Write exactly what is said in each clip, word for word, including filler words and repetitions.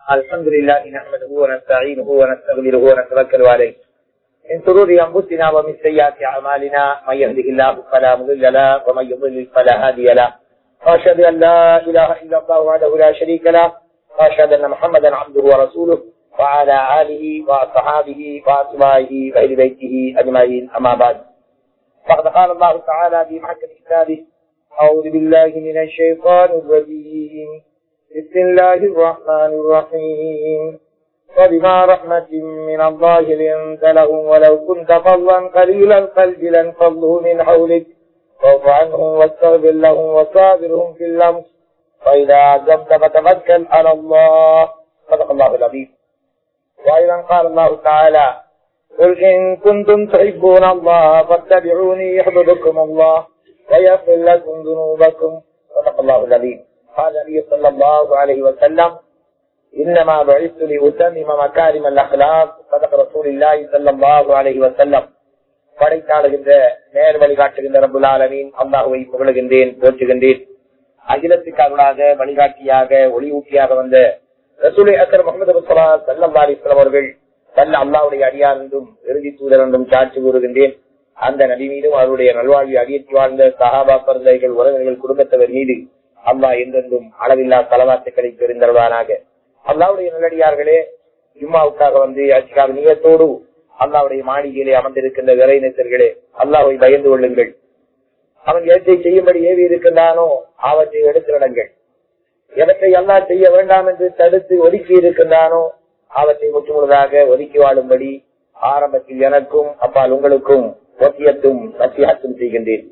الحمد لله نحمده ونستعينه ونستغفره ونتوكل عليه من شرور انفسنا ومن سيئات اعمالنا من يهده الله فلا مضل له ومن يضلل فلا هادي له واشهد ان لا اله الا الله وحده لا شريك له واشهد ان محمدا عبده ورسوله وعلى اله واصحابه واتباعه واهل بيته اجمعين اما بعد فقد قال الله تعالى في محكم كتابه اعوذ بالله من الشيطان الرجيم بسم الله الرحمن الرحيم وبما رحمة من الله لنت لهم ولو كنت فظا قليل القلب لانفضوا من حولك فاعف عنهم واستغفر لهم وصابرهم في الأمر فإذا عزمت فتوكل على الله صدق الله العظيم. وأيضا قال الله تعالى قل إن كنتم تحبون الله فاتبعوني يحببكم الله ويغفر لكم ذنوبكم صدق الله العظيم. قال النبي صلى الله عليه وسلم إنما بعثت لأتمم مكارم الأخلاق صدق رسول الله صلى الله عليه وسلم. படைத்தாளுகின்ற நேர் வழிகாட்டுகின்ற ரப்புல் ஆலமீன் அல்லாஹ்வை புகழுகின்றேன், போற்றுகின்றேன். அகிலத்துக்கு அருளாக வழிகாட்டியாக ஒளியூட்டியாக வந்த ரசூல் அக்ரம் முஹம்மது முஸ்தபா ஸல்லல்லாஹு அலைஹி வஸல்லம் அவர்கள் நல்ல அல்லாஹ்வுடைய அடியார் என்றும் இறுதி தூதர் என்றும் சாட்சி கூறுகின்றேன். அந்த நபி மீதும் அவருடைய நல்வாழ்வை அடியேற்றி வாழ்ந்த சஹாபா பெருந்தகைகள், உறவினர்கள், குடும்பத்தவர் மீது அல்லாஹ் என்றென்றும் அளவில்லா தலவாத்துக்களை பெருந்தருவானாக. அல்லாஹ்வுடைய நல்லடியார்களே, ஜும்மாவுக்காக வந்து அச்சுக்காக நியத்தோடு அல்லாஹ்வுடைய மாளிகையிலே அமர்ந்திருக்கின்ற இறைநேசர்களே, அல்லாஹ்வை பயந்து கொள்ளுங்கள். அவன் எதை செய்யும்படி ஏவி இருக்கின்றானோ அவற்றை எடுத்து நடங்கள். எவற்றை அல்லாஹ் செய்ய வேண்டாம் என்று தடுத்து ஒதுக்கி இருக்கின்றானோ அவற்றை முற்றுமுழுதாக ஒதுக்கி வாழும்படி ஆரம்பத்தில் எனக்கும் அப்பால் உங்களுக்கும் ஒத்தியத்தும் நசிஹத்தும் செய்கின்றேன்.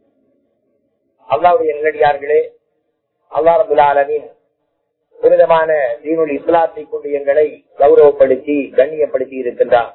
அல்லாஹ்வுடைய நல்லடியார்களே, அல்லாஹ் ரப்பல் ஆலமீன் புனிதமான தீனுல் இஸ்லாத்தை கொண்டு எங்களை கௌரவப்படுத்தி கண்ணியப்படுத்தி இருக்கின்றான்.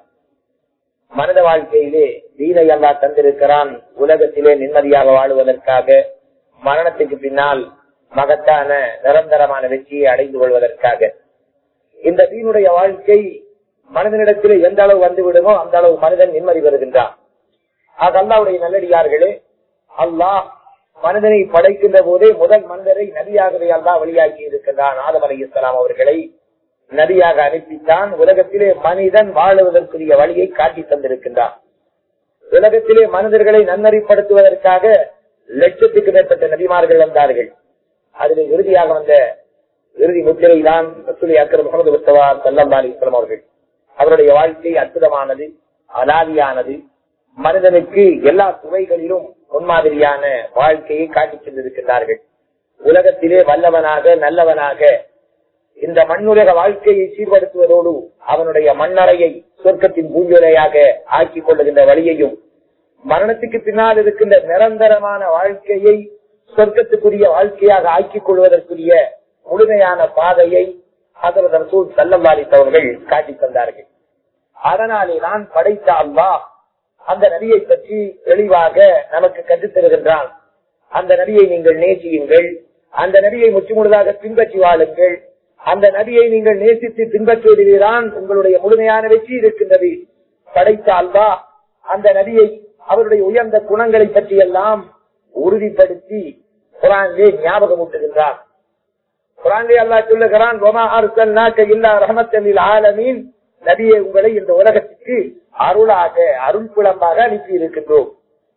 மனித வாழ்க்கையிலே தீனை அல்லாஹ் தந்திருக்கிறான். உலகத்திலே நிம்மதியாக வாழுவதற்காக, மரணத்துக்கு பின்னால் மகத்தான நிரந்தரமான வெற்றியை அடைந்து கொள்வதற்காக. இந்த தீனுடைய வாழ்க்கை மனிதனிடத்திலே எந்த அளவு வந்து விடுமோ அந்த அளவு மனிதன் நிம்மதி பெறுகின்றான். ஆக அல்லாஹ்வுடைய நல்லடியார்களே, அல்லாஹ் மனிதனை படைக்கின்ற போதே முதல் மனிதரை நபியாகவே அல்லாஹ் வழியாக்கி இருக்கின்றான். ஆதம் அலைஹிஸ்ஸலாம் அவர்களை நபியாக அனுப்பித்தான். உலகத்திலே மனிதன் வாழுவதற்குரிய வழியை காட்டி தந்திருக்கின்றான். உலகத்திலே மனிதர்களை நன்னறிப்படுத்துவதற்காக லட்சத்துக்கு மேற்பட்ட நபிமார்கள் வந்தார்கள். அதில் இறுதியாக வந்த இறுதி முத்திரை தான் ரசூல் அக்ரம் முஹம்மது முஸ்தபா ஸல்லல்லாஹு அலைஹி வஸல்லம் அவர்கள். அவருடைய வாழ்க்கை அற்புதமானது, அலாதியானது. மனிதனுக்கு எல்லா துறைகளிலும் முன்மாதிரியான வாழ்க்கையை காட்டி சென்றிருக்கிறார்கள். உலகத்திலே வல்லவனாக நல்லவனாக இந்த மண்ணுலக வாழ்க்கையை சீர்படுத்துவதோடு அவனுடைய மண்ணறையை சொர்க்கத்தின் பூஞ்சோலையாக ஆக்கிக் கொள்ளுகின்ற வழியையும், மரணத்துக்கு பின்னால் இருக்கின்ற நிரந்தரமான வாழ்க்கையை சொர்க்கத்துக்குரிய வாழ்க்கையாக ஆக்கிக் கொள்வதற்குரிய முழுமையான பாதையை ஹஜ்ரத் ரசூல் ஸல்லல்லாஹு அலைஹி வஸல்லம் அவர்கள் காட்டி தந்தார்கள். அதனாலே நான் படைத்த அல்லாஹ் அந்த நபியை பற்றி தெளிவாக நமக்கு கற்றுத் தருகின்றான். அந்த நபியை நீங்கள் நேசியுங்கள், அந்த நபியை முற்றுமுழுதாக பின்பற்றி வாழுங்கள். அந்த நபியை நீங்கள் நேசித்து பின்பற்றுவதில்தான் உங்களுடைய முழுமையான வெற்றி இருக்கின்றது. படைத்த அல்லாஹ் அந்த நபியை அவருடைய உயர்ந்த குணங்களை பற்றி எல்லாம் உறுதிப்படுத்தி குர்ஆனிலே ஞாபகமூட்டுகின்றார். குர்ஆனிலே அல்லாஹ் சொல்லுகிறான், வமா அர்ஸல்னாக இல்லா ரஹ்மத்தல் லில் ஆலமீன், நபியை உங்களை இந்த உலகத்திற்கு அருளாக அருள் புலமாக அனுப்பி இருக்கின்றோம்.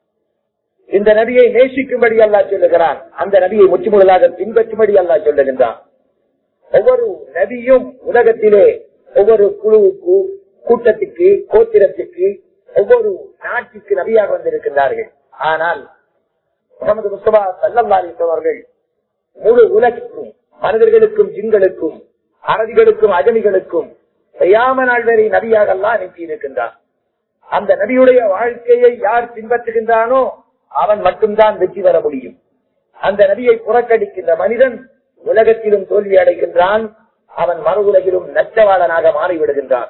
இந்த நபியை நேசிக்கும்படி அல்லாஹ் சொல்லுகிறான். அந்த நபியை முற்றுமுழுதாக பின்பற்றும்படி அல்லாஹ் சொல்லுகின்றான். ஒவ்வொரு நபியும் உலகத்திலே ஒவ்வொரு குழுவுக்கு, கூட்டத்துக்கு, கோத்திரத்துக்கு, ஒவ்வொரு நாட்டுக்கு நபியாக வந்திருக்கின்றார்கள். ஆனால் முஹம்மது முஸ்தபா ஸல்லல்லாஹு அலைஹி வஸல்லம் அவர்கள் முழு உலகிற்கும், மனிதர்களுக்கும், ஜின்களுக்கும், அரபிகளுக்கும், அஜமிகளுக்கும் செய்யாம நாள் வரை நபியாக அல்லாஹ் அனுப்பி இருக்கின்றான். அந்த நபியுடைய வாழ்க்கையை யார் பின்பற்றுகின்றானோ அவன் மட்டும்தான் வெற்றி பெற முடியும். அந்த நபியை புறக்கணிக்கின்ற மனிதன் உலகத்திலும் தோல்வி அடைகின்றான். அவன் மறு உலகிலும் நச்சவாளனாக மாறிவிடுகின்றான்.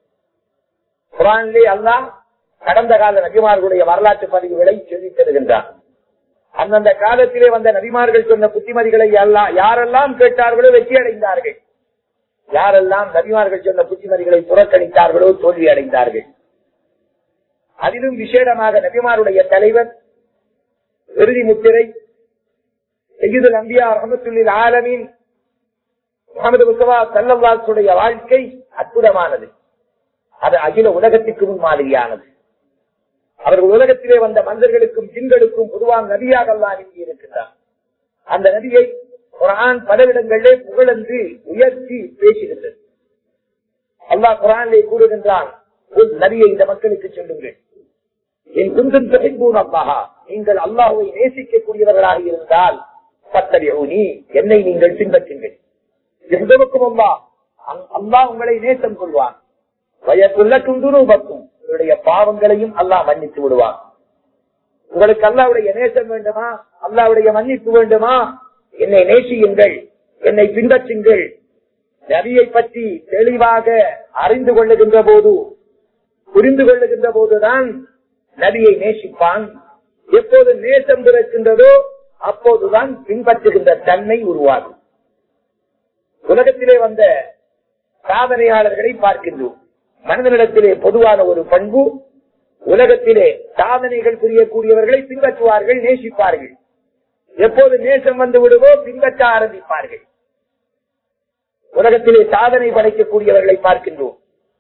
குர்ஆனிலே அல்லாஹ் கடந்த கால நபிமார்களுடைய வரலாற்று பதிவுகளை சொல்லித் தருகின்றான். அந்தந்த காலத்திலே வந்த நபிமார்கள் சொன்ன புத்திமதிகளை எல்லாம் யாரெல்லாம் கேட்டார்களோ வெற்றி அடைந்தார்கள். யாரெல்லாம் நபிமார்கள் சொன்ன புத்திமதிகளை புறக்கணித்தார்களோ தோல்வி அடைந்தார்கள். அதிலும் விசேடமாக நபிமாருடைய தலைவர், இறுதி முத்திரை, சய்யிதுல் அன்பியா ரஹ்மத்துல் லில் ஆலமீன் முஹம்மது முஸ்தபா ஸல்லல்லாஹு அலைஹி வஸல்லம் வாழ்க்கை அற்புதமானது. அது அகில உலகத்திற்கு முன்மாதிரியானது. அவர்கள் உலகத்திலே வந்த மனிதர்களுக்கும் ஜின்களுக்கும் பொதுவாக நபியாக அல்லாஹ் அனுப்பி இருக்கின்றார். அந்த நபியை குர்ஆன் பல இடங்களிலே புகழென்று உயர்த்தி பேசுகின்றது. அல்லாஹ் குர்ஆனிலே கூறுகின்றான், நபியை இந்த மக்களுக்கு சொல்லுங்கள், என் குந்தும் துஹிப்பூன அல்லாஹ், நீங்கள் அல்லாஹ்வை நேசிக்கக்கூடியவர்களாக இருந்தால் ஃபத்தபிஊனி, என்னை நீங்கள் பின்பற்றுங்கள். யஹ்துபுக்கும் அல்லாஹ், அல்லாஹ் உங்களை நேசம் கொள்வான். வயகுல் லக்கும் துனூபக்கும், உங்களுடைய பாவங்களையும் அல்லாஹ் மன்னித்து விடுவான். உங்களுக்கு அல்லாஹ்வுடைய நேசம் வேண்டுமா, அல்லாஹ்வுடைய மன்னிப்பு வேண்டுமா, என்னை நேசியுங்கள், என்னை பின்பற்றுங்கள். நபியை பற்றி தெளிவாக அறிந்து கொள்ளுகின்ற போது, புரிந்து கொள்ளுகின்ற போதுதான் நபியை நேசிப்பான். எப்போது நேசம் பிறக்கின்றதோ அப்போதுதான் பின்பற்றுகின்ற தன்மை உருவாகும். உலகத்திலே வந்த சாதனையாளர்களை பார்க்கின்றோம். மனிதனிடத்திலே பொதுவான ஒரு பண்பு, உலகத்திலே சாதனைகள் புரியக்கூடியவர்களை பின்பற்றுவார்கள், நேசிப்பார்கள். எப்போது நேசம் வந்து விடுவோ பின்பற்ற ஆரம்பிப்பார்கள். உலகத்திலே சாதனை படைக்கக்கூடியவர்களை பார்க்கின்றோம்.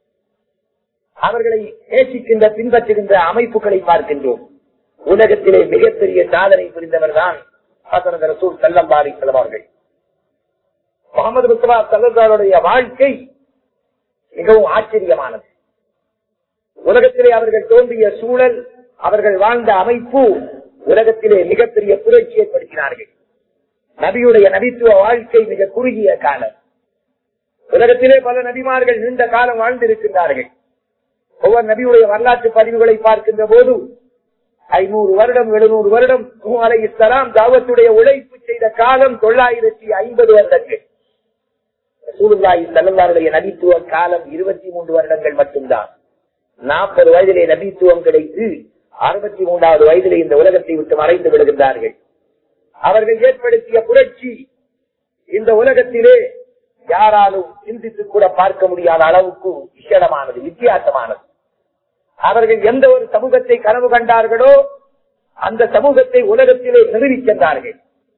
அவர்களை நேசிக்கின்ற பின்பற்றுகின்ற அமைப்புகளை பார்க்கின்றோம். உலகத்திலே மிகப்பெரிய சாதனை புரிந்தவர் தான் ஹஸரத் ரசூல் ஸல்லல்லாஹு அலைஹி வஸல்லம் அவர்கள். முஹம்மது முஸ்தபா ஸல்லல்லாஹு அலைஹி வஸல்லம் வாழ்க்கை மிகவும் ஆச்சரியமானது. உலகத்திலே அவர்கள் தோன்றிய சூழல், அவர்கள் வாழ்ந்த அமைப்பு உலகத்திலே மிகப்பெரிய புரட்சி ஏற்படுத்தினார்கள். நபியுடைய நபித்துவ வாழ்க்கை மிக குறுகிய காலம். உலகத்திலே பல நபிமார்கள் நீண்ட காலம் வாழ்ந்திருக்கின்றார்கள். ஒவ்வொரு நபியுடைய வரலாற்று பதிவுகளை பார்க்கின்ற போது ஐநூறு வருடம் எழுநூறு வருடம் நூஹ் அலைஹிஸ்ஸலாம் தாவத்துடைய உழைப்பு செய்த காலம் தொள்ளாயிரத்தி ஐம்பது வருடங்கள். ரசூலுல்லாஹி ஸல்லல்லாஹு அலைஹி வஸல்லம் நபித்துவ காலம் இருபத்தி மூன்று வருடங்கள் மட்டும்தான். நாற்பது வயதிலே நபித்துவம் கிடைத்து அறுபத்தி மூன்றாவது வயதிலே இந்த உலகத்தை விட்டு மறைந்து விடுகின்றார்கள். அவர்கள் ஏற்படுத்திய புரட்சி இந்த உலகத்திலே யாராலும் சிந்தித்து கூட பார்க்க முடியாத அளவுக்கு விசேடமானது, வித்தியாசமானது. அவர்கள் எந்த ஒரு சமூகத்தை கனவு கண்டார்களோ அந்த சமூகத்தை உலகத்திலே நிரூபிக்கின்றார்கள்.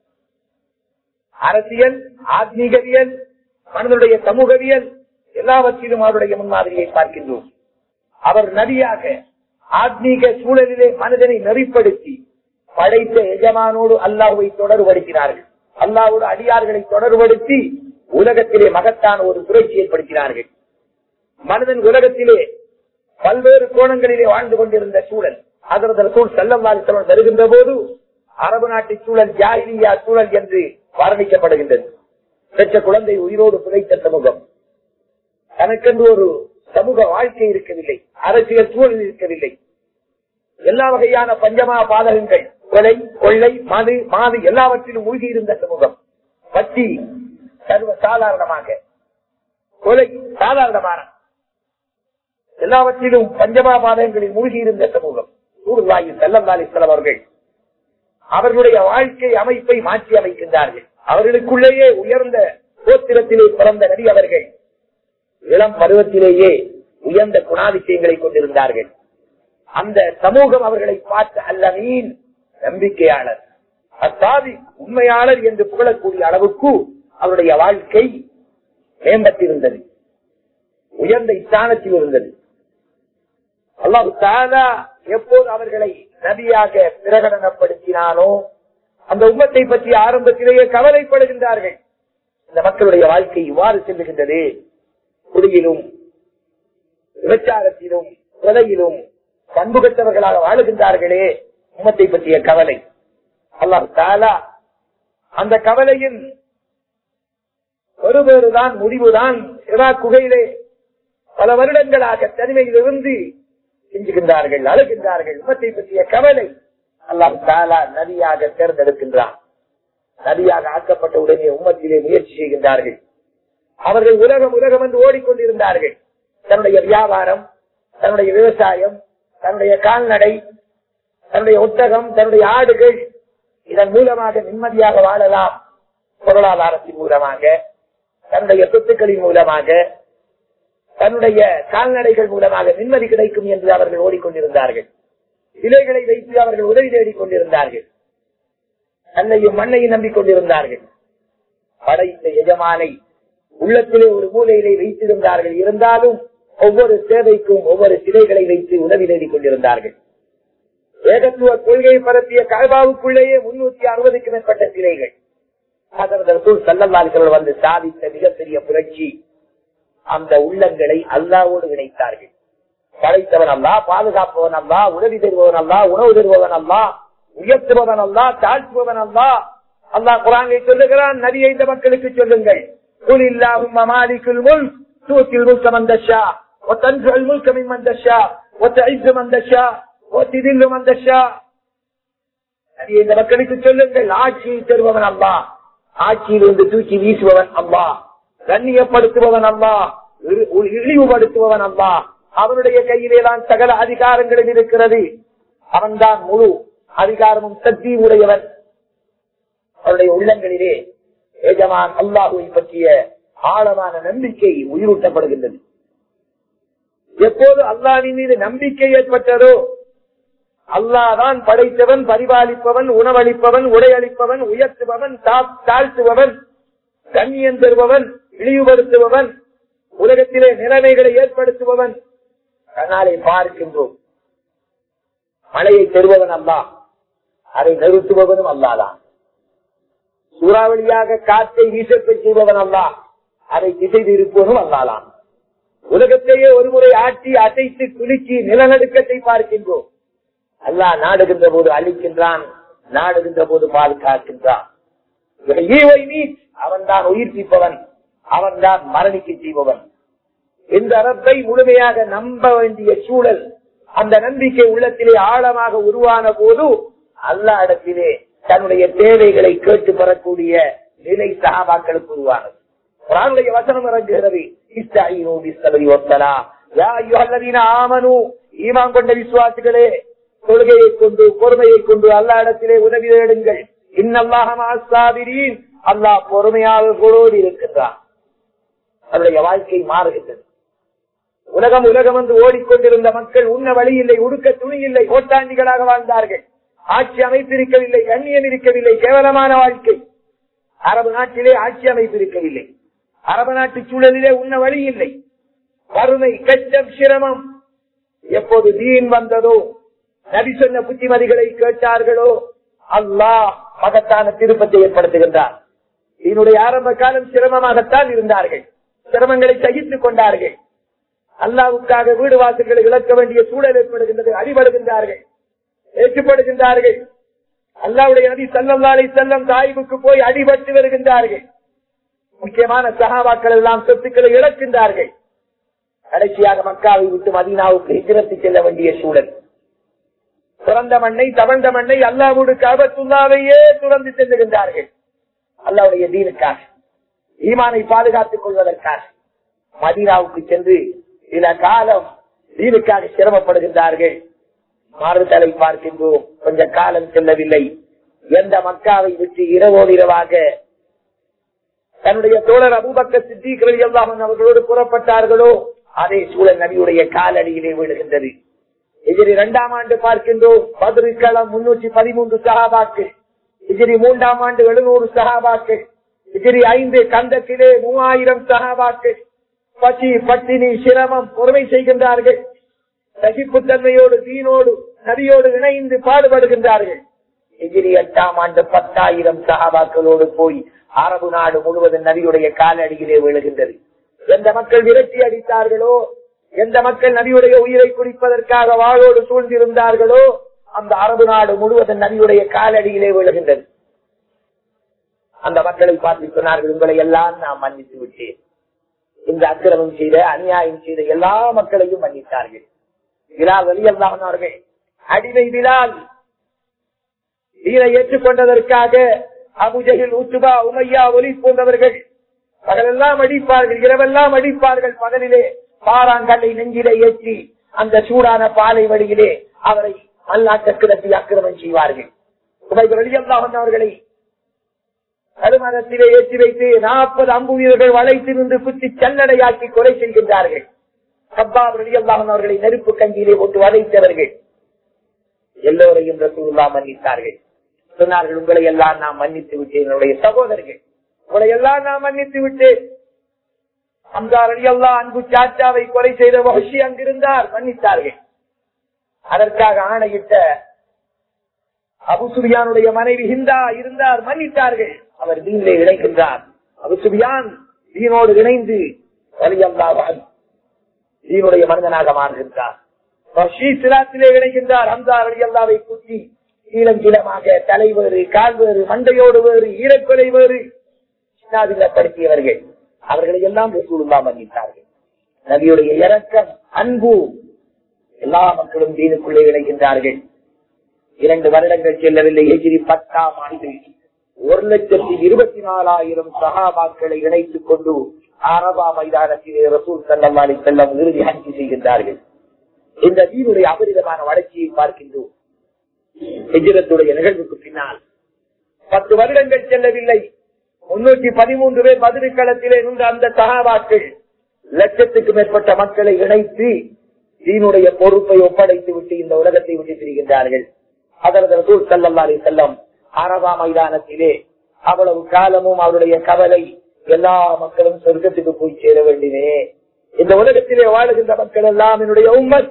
அரசியல், ஆத்மீகவியல், மனிதனுடைய சமூகவியல் எல்லாவற்றிலும் அவருடைய முன்மாதிரியை பார்க்கின்றோம். அவர் நபியாக ஆத்மீக சூழலிலே மனிதனை நெறிப்படுத்தி படைத்த எஜமானோடு அல்லாஹ்வை தொடர்படுத்தினார்கள். அல்லாஹ்வோடு அடியார்களை தொடர்படுத்தி உலகத்திலே மகத்தான ஒரு புரட்சி ஏற்படுத்தினார்கள். மனிதன் உலகத்திலே பல்வேறு கோணங்களிலே வாழ்ந்து கொண்டிருந்த சூழல் ஹஸரத் ரசூல் ஸல்லல்லாஹு அலைஹி வஸல்லம் வருகின்ற போது அரபு நாட்டு சூழல் ஜாஹிலியா சூழல் என்று வர்ணிக்கப்படுகின்றது. பெற்ற குழந்தை உயிரோடு புதைத்த சமூகம், தனக்கென்று ஒரு சமூக வாழ்க்கை இருக்கவில்லை, அரசியல் சூழல் இருக்கவில்லை. எல்லா வகையான பஞ்சமா பாதகங்கள், கொலை, கொள்ளை, மது, மாது எல்லாவற்றிலும் மூழ்கி இருந்த சமூகம். பற்றி சர்வ சாதாரணமாக, கொலை சாதாரணமான, எல்லாவற்றிலும் பஞ்சமா பாதகங்களில் மூழ்கி இருந்த சமூகம். ரசூலுல்லாஹி ஸல்லல்லாஹு அலைஹி வஸல்லம் அவர்கள் அவர்களுடைய வாழ்க்கை அமைப்பை மாற்றி அமைக்கின்றார்கள். அவர்களுக்குள்ளேயே உயர்ந்த கோத்திரத்திலே பிறந்த நபி அவர்கள் இளம் பருவத்திலேயே உயர்ந்த குணாதிசயங்களை கொண்டிருந்தார்கள். அந்த சமூகம் அவர்களை பார்த்த அல்லமீன், நம்பிக்கையாளர், அத்தாதி, உண்மையாளர் என்று புகழக்கூடிய அளவுக்கு அவருடைய வாழ்க்கை மேம்பட்டிருந்தது, உயர்ந்த ஸ்தானத்தில் இருந்தது. அல்லாஹ் தஆலா எப்போது அவர்களை நபியாக பிரகடனப்படுத்தினானோ அந்த உம்மத்தை பற்றி ஆரம்பத்திலேயே கவலைப்படுகின்றார்கள். இந்த மக்களுடைய வாழ்க்கை இவ்வாறு செல்லுகின்றது, குடியிலும் விபச்சாரத்திலும் கொலையிலும் பண்புகட்டவர்களாக வாழுகின்றார்களே, உம்மத்தை பற்றிய கவலை. அல்லாஹ் தஆலா அந்த கவலையின் ஒருவேறுதான் முடிவுதான் சிரா குகையிலே பல வருடங்களாக தனிமையிலிருந்து செஞ்சுகின்றார்கள், அழுகின்றார்கள். உம்மத்தை பற்றிய கவலை. அல்லாஹ் தஆலா நபியாக தேர்ந்தெடுக்கின்றான். நபியாக ஆக்கப்பட்ட உடனே உம்மத்திலே முயற்சி செய்கின்றார்கள். அவர்கள் உலகம் உலகம் என்று ஓடிக்கொண்டிருந்தார்கள். தன்னுடைய வியாபாரம், தன்னுடைய விவசாயம், தன்னுடைய கால்நடை, தன்னுடைய ஒட்டகம், தன்னுடைய ஆடுகள், இதன் மூலமாக நிம்மதியாக வாழலாம். பொருளாதாரத்தின் மூலமாக, தன்னுடைய சொத்துக்களின் மூலமாக, தன்னுடைய கால்நடைகள் மூலமாக நிம்மதி கிடைக்கும் என்று அவர்கள் ஓடிக்கொண்டிருந்தார்கள். இலைகளை வைத்து அவர்கள் உதவி தேடிக் கொண்டிருந்தார்கள். அன்னையும் மண்ணையும் நம்பிக்கொண்டிருந்தார்கள். படைத்த எஜமானை உள்ளத்திலே ஒரு மூலையிலே வைத்திருந்தார்கள். இருந்தாலும் ஒவ்வொரு சேவைக்கும் ஒவ்வொரு சிலைகளை வைத்து உதவி தேடிக் கொண்டிருந்தார்கள். ஏகத்துவ கொள்கையை பரப்பிய கஅபாவுக்குள்ளேயே முன்னூத்தி அறுபதுக்கு மேற்பட்ட சிலைகள். சல்லல்லாஹு வந்து சாதித்த மிகப்பெரிய புரட்சி, அந்த உள்ளங்களை அல்லாஹ்வோடு இணைத்தார்கள். படைத்தவன் அல்லாஹ், பாதுகாப்பவன் அல்லாஹ், உதவி தருபவன் அல்லாஹ், உணவு தருபவன் அல்லாஹ், உயர்த்துபவன் அல்லாஹ், தாழ்த்துபவன் அல்லாஹ். அல்லாஹ் குர்ஆனிலே சொல்லுகிறான், நபியே இந்த மக்களுக்கு சொல்லுங்கள், குல் இல்லாஹும்ம மாலிகுல் முல்க் தூத்தில் முல்க மன் தஷா வ தன்ஸுல் முல்க மிம்மன் தஷா வ துஇஸ்ஸு மன் தஷா வ துதில்லு மன் தஷா. நபியே இந்த மக்களுக்கு சொல்லுங்கள், ஆட்சியை தருபவன் அல்லாஹ், ஆட்சியில் வந்து தூக்கி வீசுபவன் அல்லாஹ், கண்ணியப்படுத்துபவன் அல்லாஹ், இழிவுபடுத்துபவன் அல்லாஹ். அவனுடைய கையிலே தான் சகல அதிகாரங்களும் இருக்கிறது. அவன்தான் முழு அதிகாரமும் சக்தியும் உடையவன். அவருடைய உள்ளங்களிலே எஜமான் அல்லாஹுவை பற்றிய ஆழமான நம்பிக்கை உயிரூட்டப்படுகின்றது. எப்போது அல்லாஹ்வின் மீது நம்பிக்கை ஏற்பட்டதோ, அல்லாஹ் தான் படைத்தவன், பரிபாலிப்பவன், உணவளிப்பவன், உடையளிப்பவன், உயர்த்துபவன், தாழ்த்துபவன், கண்ணியம் தருபவன், இழிவுபடுத்துபவன், உலகத்திலே நிலைமைகளை ஏற்படுத்துபவன். கண்ணாலே பார்க்கின்றோம். மழையை தருபவன் அல்லாஹ், அதை நிறுத்துபவனும் அல்லாதான். சூறாவளியாக காற்றை வீசப்பை செய்பவன் அல்லாஹ், அதை திசை திருப்பவனும் அல்லாதான். உலகத்தையே ஒருமுறை ஆட்டி அசைத்து குலுக்கி நிலநடுக்கத்தை பார்க்கின்றோம். அல்லாஹ் நாடுகின்ற போது அழிக்கின்றான், நாடுகின்ற போது பால் காக்கின்றான். அவன் தான் உயிர்ப்பிப்பவன், அவன் தான் மரணிக்க செய்பவன். இந்த ரப்பை முழுமையாக நம்ப வேண்டிய சூழல், அந்த நம்பிக்கை உள்ளத்திலே ஆழமாக உருவான போது அல்லாஹ் இடத்திலே தன்னுடைய தேவைகளை கேட்டு பெறக்கூடிய நிலை சஹாபாக்களுக்கு உருவானது. குர்ஆனுடைய வசனம் இறங்குகிறது, இஸ்தஈனு பிஸ்ஸப்ரி வஸ்ஸலா யா அய்யுஹல்லதீன ஆமனூ, ஈமான் கொண்ட விசுவாசிகளே, தொழுகையை கொண்டு பொறுமையை கொண்டு அல்லாஹ் இடத்திலே உதவி தேடுங்கள். இன்னல்லாஹ மஅஸ் ஸாபிரீன், அல்லாஹ் பொறுமையாளர்களோடு இருக்கின்றான். அவருடைய வாழ்க்கை மாறுகின்றது. உலகம் உலகம் என்று ஓடிக்கொண்டிருந்த மக்கள் உண்ண வழி இல்லை, உடுக்க துணி இல்லை, கோட்டாண்டிகளாக வாழ்ந்தார்கள். ஆட்சி அமைப்பு இருக்கவில்லை, கண்ணியம் இருக்கவில்லை, கேவலமான வாழ்க்கை. அரபு நாட்டிலே ஆட்சி அமைப்பு இருக்கவில்லை, அரபு நாட்டு சூழலிலே உண்ண வழி இல்லை, வறுமை, கஷ்டம், சிரமம். எப்போது தீன் வந்ததோ, நபி சொன்ன புத்திமதிகளை கேட்டார்களோ, அல்லாஹ் மகத்தான திருப்பத்தை ஏற்படுத்துகின்றார். இதனுடைய ஆரம்ப காலம் சிரமமாகத்தான் இருந்தார்கள், சிரமங்களை சகித்துக் கொண்டார்கள். அல்லாஹ்வுக்காக வீடு வாசல்களை இழக்க வேண்டிய சூழல் ஏற்படுகின்றது, அடிபடுகின்றார்கள், ஏற்றுப்படுகின்றார்கள். அல்லாஹ்வுடைய நபி ஸல்லல்லாஹு அலைஹி வஸல்லம் தாயிஃபுக்கு போய் அடிபட்டு வருகின்றார்கள். முக்கியமான சஹாபாக்கள் எல்லாம் சொத்துக்களை இழக்கின்றார்கள். கடைசியாக மக்காவை விட்டு மதீனாவுக்கு ஹிஜ்ரத் செல்ல வேண்டிய சூழல். பிறந்த மண்ணை, தவழ்ந்த மண்ணை, அல்லாஹ்வோடு கஅபத்துல்லாஹ்வையே துறந்து செல்லுகின்றார்கள். அல்லாஹ்வுடைய தீனுக்காக, ஈமானை பாதுகாத்துக் கொள்வதற்காக மதீனாவுக்கு சென்று சில காலம் தீனுக்காக சிரமப்படுகின்றார்கள். மாறுதலை பார்க்கின்றோம், கொஞ்ச காலம் செல்லவில்லை. எந்த மக்காவை விட்டு இரவோடு இரவாக தன்னுடைய தோழர் அபூபக்கர் சித்தீக் ரலியல்லாஹு அன்ஹு அவர்களோடு புறப்பட்டார்களோ, அதே சூழல் நபியுடைய காலடியிலே விழுகின்றது. ஹிஜ்ரி இரண்டாம் ஆண்டு பார்க்கின்றோம், பத்ர் களம் முன்னூற்றி பதிமூன்று சஹாபாக்கள், ஹிஜ்ரி மூன்றாம் ஆண்டு எழுநூறு சஹாபாக்கள், ஹிஜ்ரி ஐந்து கந்தத்திலே மூவாயிரம் சஹாபாக்கள் பசி, பட்டினி, சிரமம், பொறுமை செய்கின்றார்கள். சகிப்புத்தன்மையோடு, தீனோடு, நபியோடு இணைந்து பாடுபடுகின்றார்கள். ஹிஜ்ரி எட்டாம் ஆண்டு பத்தாயிரம் சஹாபாக்களோடு போய் அரபு நாடு முழுவதும் நபியுடைய காலடியிலே விழுகின்றது. எந்த மக்கள் விரட்டி அடித்தார்களோ, எந்த மக்கள் நபியுடைய உயிரை குடிப்பதற்காக வாளோடு சூழ்ந்திருந்தார்களோ, அந்த அரபு நாடு முழுவதும் நபியுடைய காலடியிலே விழுகின்றது. அந்த மக்களை பார்த்து சொன்னார்கள், உங்களை எல்லாம் நான் மன்னித்து விட்டேன். இந்த அக்கிரமம் செய்த, அநியாயம் செய்த எல்லா மக்களையும் மன்னித்தார்கள். பிலால் ரலியல்லாஹு அன்ஹு அவர்கள், அடிமை பிலால் தீனை ஏற்றுக்கொண்டதற்காக அபூஜஹல், உத்பா, உமையா, வலீத் போன்றவர்கள் பகலெல்லாம் அடிப்பார்கள், இரவெல்லாம் அடிப்பார்கள். பகலிலே பாறாங்கல்லை நெஞ்சிலே ஏற்றி அந்த சூடான பாலை வழியிலே அவரை அல்லாஹ் கிடத்தி அக்கிரமம் செய்வார்கள். உமைர் ரலியல்லாஹு அன்ஹு அவர்களை கருமரத்திலே ஏற்றி வைத்து நாற்பது அம்பு வீரர்கள் வளைத்து நின்று குத்தி சல்லடையாக்கி கொலை செய்கின்றார்கள். கப்பாப் ரலியல்லாஹு அன்ஹு அவர்களை நெருப்பு கஞ்சியிலே போட்டு வளைத்தவர்கள். எல்லோரையும் ரசூலுல்லாஹ் மன்னித்தார்கள். சொன்னார்கள், உங்களை எல்லாம் நான் மன்னித்து விட்டேன், என்னுடைய சகோதரர்கள், உங்களை எல்லாம் நான் மன்னித்து விட்டேன். ஹம்சா ரலியல்லாஹு அன்ஹு சாச்சாவை கொலை செய்த வஹ்ஷி அங்கிருந்தார், மன்னித்தார்கள். அதற்காக ஆணையிட்ட அபு சுஃபியானுடைய மனைவி ஹிந்தா இருந்தார், மன்னித்தார்கள். அவர் தீனிலே இணைக்கின்றார். அபு சுஃபியான் தீனோடு இணைந்து ரலியல்லாஹு அன்ஹு தீனுடைய மனிதனாக மாறுகின்றார். வஹ்ஷி சிராத்திலே இணைகின்றார். ஹம்சா ரலியல்லாஹுவை குத்தி கீழங்கீழமாக தலை வேறு, கால் வேறு, மண்டையோடு வேறு, ஈரக்கொலை வேறு சின்னாதினப்படுத்தியவர்கள். அவர்களை எல்லாம் ரசூலுல்லாஹ் மன்னித்தார்கள். நபியுடைய இரக்கம், அன்பு, எல்லா மக்களும் தீனுக்குள்ளே இணைகின்றார்கள். இரண்டு வருடங்கள் செல்லவில்லை. ஹிஜ்ரி பத்தாம் ஆண்டு ஒரு லட்சத்தி இருபத்தி நாலாயிரம் சஹாபாக்களை இணைத்துக் கொண்டு அரபா மைதானத்திலே ரசூல் ஸல்லல்லாஹு அலைஹி வஸல்லம் இறுதி ஹஜ் செய்கின்றார்கள். இந்த தீனுடைய அபரிதமான வளர்ச்சியை பார்க்கின்றோம். ஹிஜ்ரத்துடைய நிகழ்வுக்கு பின்னால் பத்து வருடங்கள் செல்லவில்லை. முன்னூற்றி பதிமூன்று பேர் பதில் களத்திலே நின்ற அந்த சஹாபாக்கள் லட்சத்துக்கு மேற்பட்ட மக்களை இணைத்து தீனுடைய பொறுப்பை ஒப்படைத்து விட்டு இந்த உலகத்தை விட்டு திரிகின்றார்கள். அதற்கு ரசூல் ஸல்லல்லாஹு அலைஹி வஸல்லம் அரபா மைதானத்திலே அவ்வளவு காலமும் அவருடைய கவலை, எல்லா மக்களும் சொர்க்கத்துக்கு போய் சேர வேண்டினே, இந்த உலகத்திலே வாழுகின்ற மக்கள் எல்லாம் என்னுடைய உம்மத்,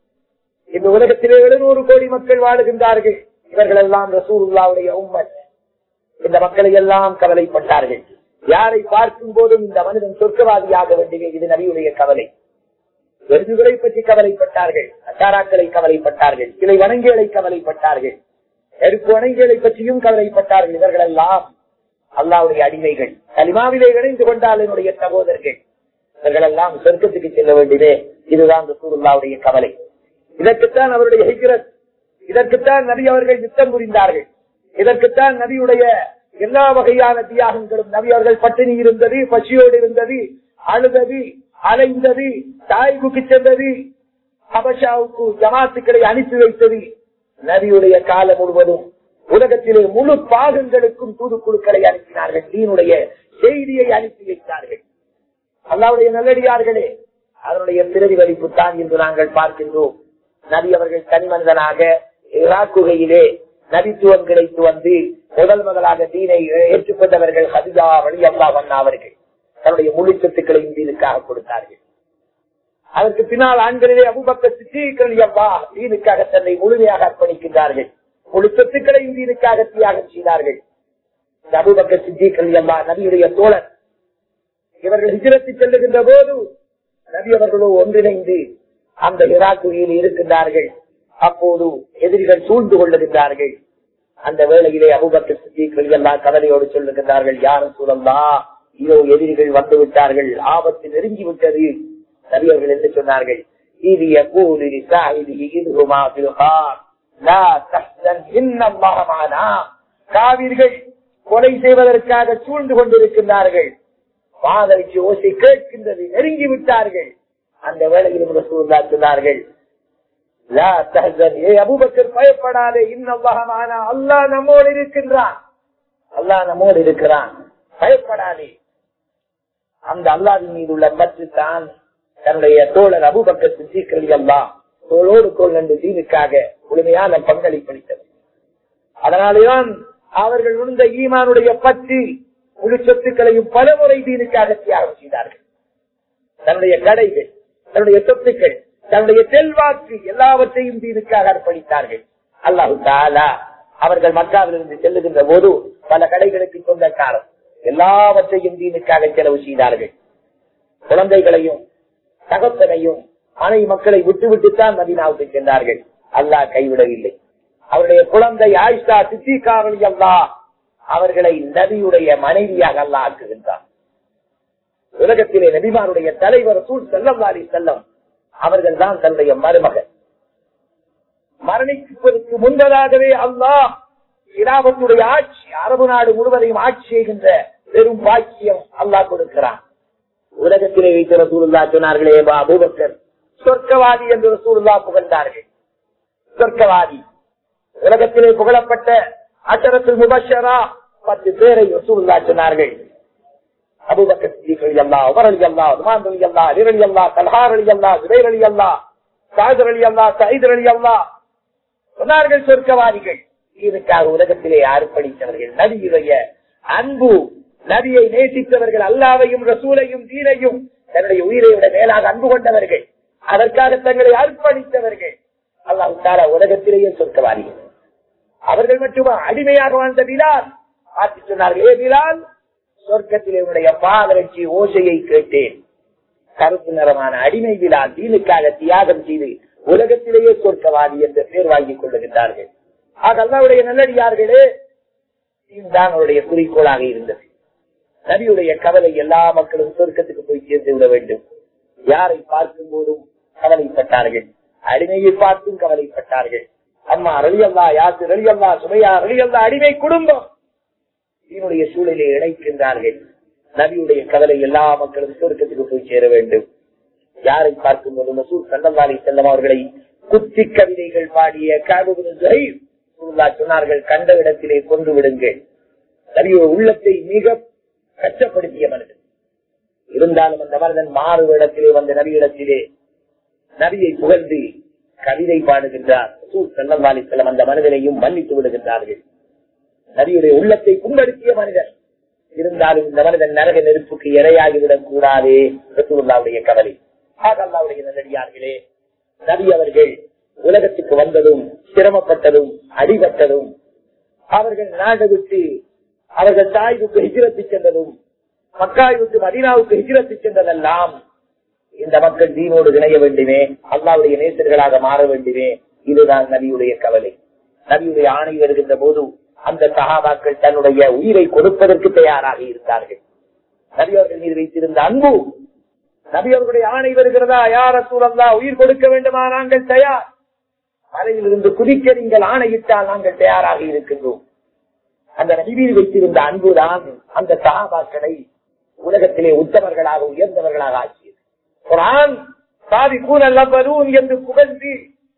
இந்த உலகத்திலே எழுநூறு கோடி மக்கள் வாழுகின்றார்கள், இவர்கள் எல்லாம் ரசூலுல்லாஹ்வுடைய உம்மத். இந்த மக்களை எல்லாம் கவலைப்பட்டார்கள். யாரை பார்க்கும் போதும் இந்த மனிதன் சொர்க்கவாதியாக வேண்டிய இது நபியுடைய கவலை. வெறுதுகளை பற்றி கவலைப்பட்டார்கள், அச்சாராக்களை கவலைப்பட்டார்கள், சிலை வணங்கிகளை கவலைப்பட்டார்கள், நெருப்பு வணங்கிகளை பற்றியும் கவலைப்பட்டார்கள். இவர்கள் எல்லாம் அல்லாஹ்வுடைய அடிமைகள், கலிமாவிலே இணைந்து கொண்டால் என்னுடைய சகோதரர்கள், இவர்கள் எல்லாம் சொர்க்கத்துக்கு செல்ல வேண்டியதே. இதுதான் ரசூலுல்லாஹ்வுடைய கவலை. இதற்குத்தான் அவருடைய ஹிஜ்ரத், இதற்குத்தான் நபி அவர்கள் யுத்தம் புரிந்தார்கள், இதற்குத்தான் நபியுடைய எல்லா வகையான தியாகங்களும். நபி அவர்கள் பட்டினி இருந்தது, பசியோடு இருந்தது, அழுதது, அலைந்தது, தாய்வுக்கு சென்றது, ஹபஷாவுக்கு ஜமாத்துக்களை அனுப்பி வைத்தது. நபியுடைய காலம் முழுவதும் உலகத்திலே முழு பாகங்களுக்கும் தூதுக்குழுக்களை அனுப்பினார்கள், தீனுடைய செய்தியை அனுப்பி வைத்தார்கள். அல்லாஹ்வுடைய நல்லடியார்களே, அதனுடைய பிரதிபலிப்பு தான் இன்று நாங்கள் பார்க்கின்றோம். நபி அவர்கள் தனி மனிதனாக இராக்குகையிலே நபித்துவம் கிடைத்து வந்து முதல் முதலாக தீனை ஏற்றுக்கொண்டவர்கள் ஹதிஜா ரலியல்லாஹு அன்ஹா அவர்கள் தன்னுடைய முழு சொத்துக்களையும் தீனுக்காக கொடுத்தார்கள். அதற்கு பின்னால் ஆண்களிலே அபூபக்கர் சித்தீக் ரலியல்லாஹு தீனுக்காக தன்னை முழுமையாக அர்ப்பணிக்கின்றார்கள், முழு சொத்துக்களையும் தீனுக்காக தியாகம் செய்தார்கள். இந்த அபூபக்கர் சித்தீக் ரலியல்லாஹு நபியுடைய தோழர். இவர்கள் ஹிஜ்ரத்து செல்லுகின்ற போது நபி அவர்களோ ஒன்றிணைந்து அந்த இராக்குகையில் இருக்கின்றார்கள். அப்போது எதிரிகள் சூழ்ந்து கொள்ளுகின்றார்கள். அந்த வேளையிலே அபூபக்கர் சித்தீக் ரலியல்லாஹு கவலையோடு சொல்லுகின்றார்கள், யா ரசூலல்லாஹ், இதோ எதிரிகள் வந்து விட்டார்கள், ஆபத்து நெருங்கி விட்டது. நபி அவர்கள் என்று சொன்னார்கள், காவிர்கள் கொலை செய்வதற்காக சூழ்ந்து கொண்டிருக்கின்றார்கள், வாதரிச்சு ஓசை கேட்கின்றது, நெருங்கி விட்டார்கள். அந்த வேளையில் ரசூலுல்லாஹ் சொன்னார்கள், அபூபக்கர் பயப்படாதே, இன்னல்லாஹ் அல்லாஹ் நம்மோடு இருக்கின்றான், அல்லாஹ் நம்மோடு இருக்கிறான், பயப்படாதே. அந்த அல்லாஹ்வின் மீது உள்ள பற்று தான் தன்னுடைய தோழர் அபூபக்கர் சித்தீக் ரலியல்லாஹு தோளோடு தோள் என்று தீனுக்காக முழுமையான பங்களிப்பளித்தது. அதனாலேதான் அவர்கள் உணர்ந்த ஈமானுடைய பற்றி முழு சொத்துக்களையும் பல முறை தீனுக்காக தியாகம் செய்தார்கள். தன்னுடைய கடைகள், தன்னுடைய சொத்துக்கள், தன்னுடைய செல்வாக்கு எல்லாவற்றையும் தீனுக்காக அர்ப்பணித்தார்கள். அல்லாஹு தஆலா அவர்கள் மக்காவிலிருந்து செல்லுகின்ற போது பல கடைகளுக்கு சொந்த காலம் எல்லாவற்றையும் தீனுக்காக செலவு செய்தார்கள். குழந்தைகளையும் தகப்பனையும் மனை மக்களை விட்டுவிட்டுத்தான் மதீனாவுக்கு சென்றார்கள். அல்லாஹ் கைவிடவில்லை. அவருடைய குழந்தை ஆயிஷா சித்திகா ரலியல்லாஹு அவர்களை நபியுடைய மனைவியாக அல்லாஹ் ஆக்குகின்றார். உலகத்திலே நபிமாருடைய தலைவர் ரசூல் ஸல்லல்லாஹு அலைஹி வஸல்லம் அவர்கள் தான் தன்னுடைய மருமகன். மரணிப்பதற்கு முன்பதாகவே அல்லாஹ் இராவத்துடைய ஆட்சி, அரபு நாடு முழுவதையும் ஆட்சி செய்கின்ற பெரும் பாக்கியம் அல்லாஹ் கொடுக்கிறான். உலகத்திலே வைத்த ரசூலுல்லாஹ் சொன்னார்களே, அபூபக்கர் சொர்க்கவாதி என்று ரசூலுல்லாஹ் புகழ்ந்தார்கள். சொர்க்கவாதி உலகத்திலே புகழப்பட்ட அஷரத்துல் முபஷ்ஷரா பத்து பேரை ரசூலுல்லாஹ் சொன்னார்கள். அபூபக்கர் சித்தீக் ரலியல்லாஹு, உமர் ரலியல்லாஹு, உஸ்மான் ரலியல்லாஹு, அலி ரலியல்லாஹு, தல்ஹா ரலியல்லாஹு, ஜுபைர் ரலியல்லாஹு, சஅத் ரலியல்லாஹு, சயீத் ரலியல்லாஹு சொன்னார்கள் சொர்க்கவாதிகள். இதற்காக உலகத்திலே அர்ப்பணித்தவர்கள், நபியுடைய அன்பு, நபியை நேசித்தவர்கள், அல்லாஹ்வையும் ரசூலையும் தீனையும் தன்னுடைய உயிரை விட மேலாக அன்பு கொண்டவர்கள், அதற்காக தங்களை அர்ப்பணித்தவர்கள். அல்லாஹ் தஆலா உலகத்திலேயே சொர்க்கவாதிகள். அவர்கள் மட்டுமா, அடிமையாக வாழ்ந்த பிலால் பார்த்து சொன்னார்கள், ஏ பிலால், சொர்க்கத்திலே உன்னுடைய பாதரட்சி ஓசையை கேட்டேன். கருப்பு நிறமான அடிமை பிலால் தீனுக்காக தியாகம் செய்து உலகத்திலேயே சொர்க்கவாதி என்ற பெயர் வாங்கிக் கொள்ளுகின்றார்கள். ஆக அல்லாஹ்வுடைய நல்லடியார்களே, இதுதான் அவருடைய குறிக்கோளாக இருந்தது. நபியுடைய கவலை எல்லா மக்களும் சொர்க்கத்துக்கு போய் சேர்ந்து விட வேண்டும். யாரை பார்க்கும் போதும் கவலைப்பட்டார்கள், அடிமையை பார்த்தும் கவலைப்பட்டார்கள். அம்மா ரலியல்லா, யாசு ரலியல்லா, சுமையா ரலியல்லா அடிமை குடும்பம் இதனுடைய சூழலை இணைக்கின்றார்கள். நபியுடைய கவலை எல்லா மக்களும் சொர்க்கத்துக்கு போய் சேர வேண்டும். யாரை பார்க்கும் போது ரசூல் ஸல்லல்லாஹு அலைஹி வஸல்லம் அவர்களை குத்தி கவிதைகள் பாடிய கஅப் இப்னு ஸுஹைர் சொன்னார்கள், கண்ட இடத்திலே கொண்டு விடுங்கள். நபியுடைய உள்ளத்தை மிக கஷ்டப்படுத்திய மனிதன் இருந்தாலும் அந்த மனிதன் மாறு இடத்திலே வந்த நபியிடத்திலே நபியை புகழ்ந்து கவிதை பாடுகின்றார். ரசூல் ஸல்லல்லாஹு அலைஹி வஸல்லம் அந்த மனிதனையும் மன்னித்து விடுகின்றார்கள். நபியுடைய உள்ளத்தை புண்படுத்திய மனிதன் இருந்தாலும் இந்த மனிதன் நரக நெருப்புக்கு இரையாகிவிடக் கூடாதே ரசூலுல்லாஹ்வுடைய கவலை. ஆக அல்லாஹ்வுடைய நல்லடியார்களே, நபி அவர்கள் உலகத்துக்கு வந்ததும் சிரமப்பட்டதும் அடிபட்டதும், அவர்கள் நாடு விட்டு அவர்கள் தாய்வுக்கு ஹிஜ்ரத்து சென்றதும், மக்காய் விட்டு மதீனாவுக்கு ஹிஜ்ரத்து சென்றதெல்லாம் இந்த மக்கள் தீனோடு இணைய வேண்டுமே, அல்லாஹ்வுடைய நேசர்களாக மாற வேண்டுமே, இதுதான் நபியுடைய கவலை. நபியுடைய ஆணை வருகின்ற போது அந்த சஹாபாக்கள் தன்னுடைய உயிரை கொடுப்பதற்கு தயாராக இருந்தார்கள். நபி அவர்கள் மீது வைத்திருந்த அன்பு, நபி அவர்களுடைய ஆணை வருகிறதா, யார் ரசூலல்லாஹ் உயிர் கொடுக்க வேண்டுமா, நாங்கள் தயார், மலையிலிருந்து குதிக்க நீங்கள் ஆணையிட்டால் நாங்கள் தயாராக இருக்கின்றோம். அந்த நபியில் வைத்திருந்த அன்புதான் அந்த சஹாபாக்களை உலகத்திலே உத்தமர்களாக உயர்ந்தவர்களாக ஆக்கியது. குர்ஆன் சாபிகூன லபரூன் என்று புகழ்ந்து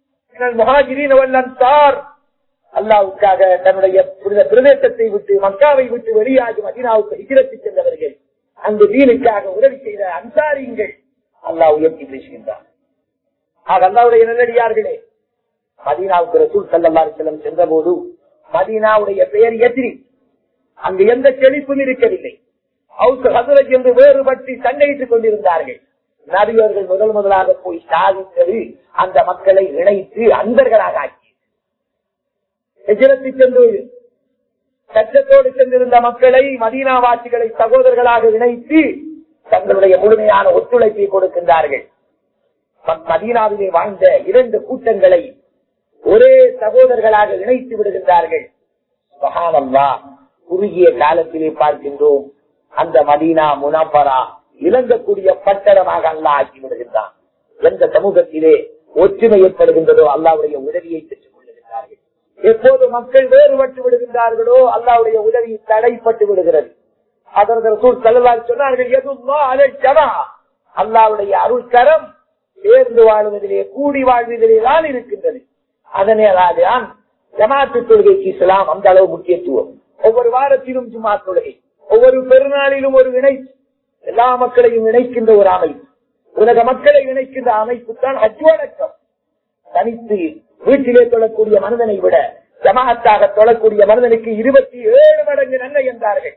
முஹாஜிரீன் வல் அன்சார் அல்லாஹ்வுக்காக தன்னுடைய பிரதேசத்தை விட்டு மக்காவை விட்டு வெளியாகி மதீனாவுக்கு ஹிஜ்ரத் சென்றவர்கள், அந்த தீனுக்காக உதவி செய்த அன்சாரிகள் அல்லாஹ் உயர்த்தி பேசுகின்றார். ஆக அல்லாஹ்வுடைய நல்லடியார்களே, மதீனாவுக்கு ரசூல் ஸல்லல்லாஹு அலைஹி வஸல்லம் சென்ற போது மதீனாவுடைய பெயர் யத்ரிப், அங்கு எந்த செழிப்பும் இருக்கவில்லை. அவுஸ் ஹஸரஜ் என்று வேறுபட்டு சண்டையிட்டுக் கொண்டிருந்தார்கள். நபியவர்கள் முதல் முதலாக போய் சாதித்தது அந்த மக்களை இணைத்து அன்பர்களாக ஆக்கி, ஹிஜ்ரத் சென்று சட்டத்தோடு சென்றிருந்த மக்களை மதீனாவாசிகளை சகோதரர்களாக இணைத்து தங்களுடைய முழுமையான ஒத்துழைப்பை கொடுக்கின்றார்கள். மதீனாவிலே வாழ்ந்த இரண்டு கூட்டங்களை ஒரே சகோதரர்களாக இணைத்து விடுகின்றார்கள். சுப்ஹானல்லாஹ், குறுகிய காலத்திலே பார்க்கின்றோம் அந்த மதீனா முனவ்வரா இலங்கக்கூடிய பட்டணமாக அல்லாஹ் ஆக்கி விடுகின்றான். எந்த சமூகத்திலே ஒற்றுமை ஏற்படுகின்றதோ அல்லாஹ்வுடைய உதவியை பெற்றுக் கொள்ளுகின்றார்கள். எப்போது மக்கள் வேறுபட்டு விடுகின்றார்களோ அல்லாஹ்வுடைய உதவி தடைப்பட்டு விடுகிறது. அதற்கு ரசூல் ஸல்லல்லாஹு அலைஹி வஸல்லம் சொன்னார்கள், யதுல்லாஹ் அலல் ஜமாஅ, அல்லாஹ்வுடைய அருள்கரம் சேர்ந்து வாழ்வதிலே கூடி வாழ்வதிலே தான் இருக்கின்றது. அதனால்தான் ஜமாஅத்து தொழுகைக்கு இஸ்லாம் அந்த அளவு முக்கியத்துவம். ஒவ்வொரு வாரத்திலும் ஜும்ஆ தொழுகை, ஒவ்வொரு பெருநாளிலும் ஒரு இணைப்பு, எல்லா மக்களையும் இணைக்கின்ற ஒரு அமைப்பு, உலக மக்களை இணைக்கின்ற அமைப்பு தான் ஹஜ் வணக்கம். தனித்து வீட்டிலே தொழக்கூடிய மனிதனை விட ஜமாஅத்தாக தொழக்கூடிய மனிதனுக்கு இருபத்தி ஏழு மடங்கு நன்மை என்றார்கள்.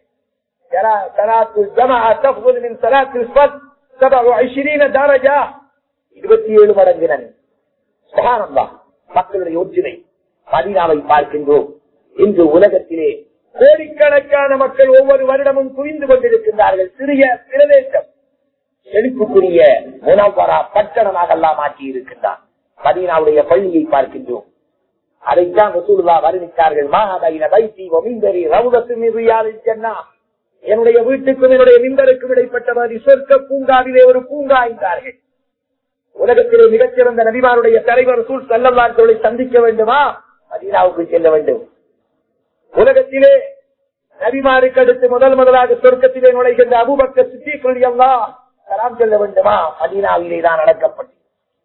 இருபத்தி ஏழு மடங்கு நன்மை. சுப்ஹானல்லாஹ், மக்களுடைய ஒற்றுமை. மதீனாவை பார்க்கின்றோம். இன்று உலகத்திலே கோடிக்கணக்கான மக்கள் ஒவ்வொரு வருடமும் குவிந்து கொண்டிருக்கின்றார்கள். சிறிய பிரதேசம் செழிப்புக்குரிய முனவ்வரா பட்டணமாக எல்லாம் மாற்றி இருக்கின்றார். மதீனாவுடைய பள்ளியை பார்க்கின்றோம். அதைத்தான் ரசூலுல்லாஹ் வர்ணித்தார்கள். என்னுடைய வீட்டுக்கும் என்னுடைய மிம்பருக்கும் இடைப்பட்ட மாதிரி சொர்க்க பூங்காவிலே ஒரு பூங்கா என்றார்கள். உலகத்திலே மிகச்சிறந்த நபிமாருடைய தலைவர் ரசூல் ஸல்லல்லாஹு அலைஹி வஸல்லம் சந்திக்க வேண்டுமா, மதீனாவுக்கு செல்ல வேண்டும். உலகத்திலே நபிமாருக்கு அடுத்து முதல் முதலாக சொர்க்கத்திலே நுழைகின்ற அபூபக்கர் சித்தீக் ரலியல்லாஹு சலாம் சொல்ல வேண்டுமா, மதீனாவிலே தான் நடக்கப்பட்டது.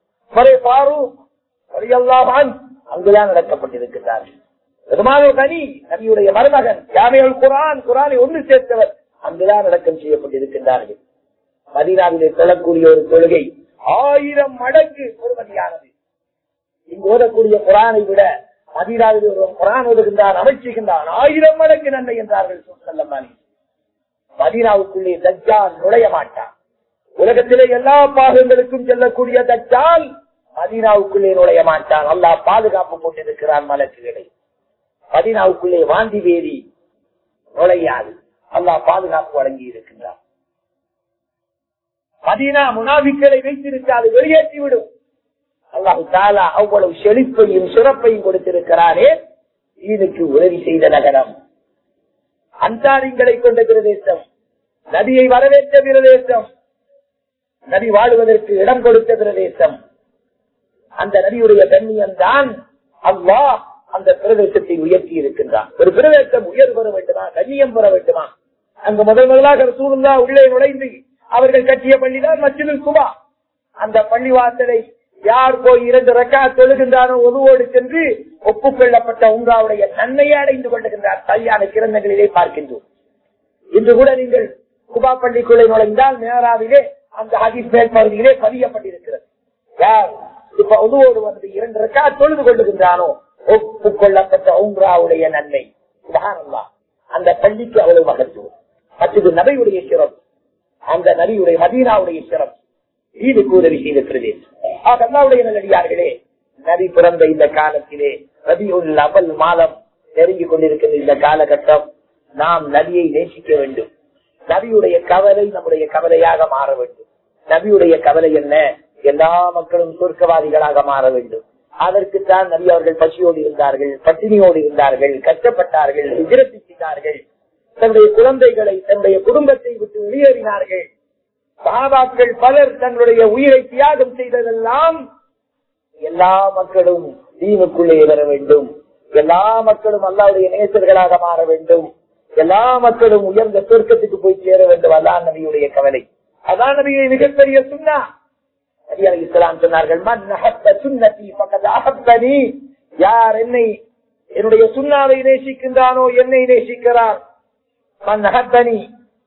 அங்குதான் நடக்கப்பட்டிருக்கிறார்கள். நபியுடைய மருமகன் ஜாமிஉல் குர்ஆன், குர்ஆனை ஒன்று சேர்த்தவர், அங்குதான் அடக்கம் செய்யப்பட்டிருக்கின்றார்கள். மதீனாவிலே தொழக்கூடிய ஒரு தொழுகை ஆயிரம் மடங்கு பொறுமதியானது. இங்கு ஓதக்கூடிய குர்ஆனை விட மதீனாவில் ஒரு குர்ஆன் ஓதுகின்றான், அமைச்சுகின்றான், ஆயிரம் மடங்கு நன்மை என்றார்கள். மதீனாவுக்குள்ளே தஜ்ஜால் நுழைய மாட்டான். உலகத்திலே எல்லா பாகங்களுக்கும் செல்லக்கூடிய தச்சால் மதீனாவுக்குள்ளே நுழைய மாட்டான். அல்லாஹ் பாதுகாப்பு போட்டிருக்கிறான். மலக்குகளை மதீனாவுக்குள்ளே வாந்தி வேதி நுழையாது. அல்லாஹ் பாதுகாப்பு வழங்கி இருக்கின்றான். மதீனா முனாபிக்களை வைத்திருக்காது, வெளியேற்றிவிடும். அல்லாஹ் தஆலா அவ்வளவு செழிப்பையும் சிறப்பையும் கொடுத்திருக்கிறாரே. இதற்கு உதவி செய்த நகரம், அன்சாரிகளை கொண்ட பிரதேசம், நபியை வரவேற்ற பிரதேசம், நபி வாழுவதற்கு இடம் கொடுத்த பிரதேசம். அந்த நபியுடைய கண்ணியம் தான் அல்லாஹ் அந்த பிரதேசத்தை உயர்த்தி இருக்கின்றான். ஒரு பிரதேசம் உயர்வு பெற வேண்டுமா, கண்ணியம் பெற வேண்டுமா? அங்கு முதல் முதலாக ரசூலுல்லாஹ் உள்ளே நுழைந்து அவர்கள் கட்டிய பள்ளிதான் மஸ்ஜிதுல் குபா. அந்த பள்ளிவாசலை யார் போய் இரண்டு ரக்காத் தொழுகின்றானோ ஒதுவோடு சென்று ஒப்புக்கொள்ளப்பட்ட உம்ராவுடைய நன்மையை அடைந்து கொள்ளுகின்றார். கல்யாண கிரந்தங்களிலே பார்க்கின்றோம். இன்று கூட நீங்கள் குபா பள்ளிக்குள்ளே நுழைந்தால் நேராவிலே அந்த ஹதீஸ் மேல் பகுதியிலே பதியப்பட்டிருக்கிறது. யார் இப்ப ஒதுவோடு வந்து இரண்டு ரக்காத் தொழுது கொள்ளுகின்றானோ ஒப்புக்கொள்ளப்பட்ட உம்ராவுடைய நன்மை. சுப்ஹானல்லாஹ். அந்த பள்ளிக்கு அவ்வளவு மகத்துவம். மற்றது நபியுடைய சிறப்பு, அந்த நபியுடைய மதீனாவுடைய சிறப்பு. இதுக்கு உதவி செய்த பிரதேசம். அல்லாஹ்வுடைய நல்லடியார்களே, நபி பிறந்த இந்த காலத்திலே ரபியுல் அவல் மாதம் நெருங்கிக் கொண்டிருக்கிற இந்த காலகட்டம் நாம் நபியை நேசிக்க வேண்டும். நபியுடைய கவலை நம்முடைய கவலையாக மாற வேண்டும். நபியுடைய கவலை என்ன? எல்லா மக்களும் சொர்க்கவாதிகளாக மாற வேண்டும். அதற்குத்தான் நபி அவர்கள் பசியோடு இருந்தார்கள், பட்டினியோடு இருந்தார்கள், கஷ்டப்பட்டார்கள், ஹிஜ்ரத் செய்தார்கள், தன்னுடைய குழந்தைகளை தன்னுடைய குடும்பத்தை விட்டு வெளியேறினார்கள். சஹாபாக்கள் பலர் தங்களுடைய உயிரை தியாகம் செய்ததெல்லாம் எல்லா மக்களும் தீனுக்குள்ளே வர வேண்டும், எல்லா மக்களும் அல்லாஹ்வுடைய நேசர்களாக மாற வேண்டும், எல்லா மக்களும் உயர்ந்த சொர்க்கத்துக்கு போய் சேர வேண்டும். அதான் நபியுடைய கவலை. அதான் நபியை மிகப்பெரிய சுன்னா. நபி அலைஹிஸ்ஸலாம் சொன்னார்கள், மன் அஹப்ப சுன்னதி ஃபகத் அஹப்பனி. யார் என்னை என்னுடைய சுன்னாவை நேசிக்கின்றானோ என்னை நேசிக்கிறார். மன் அஹப்பனி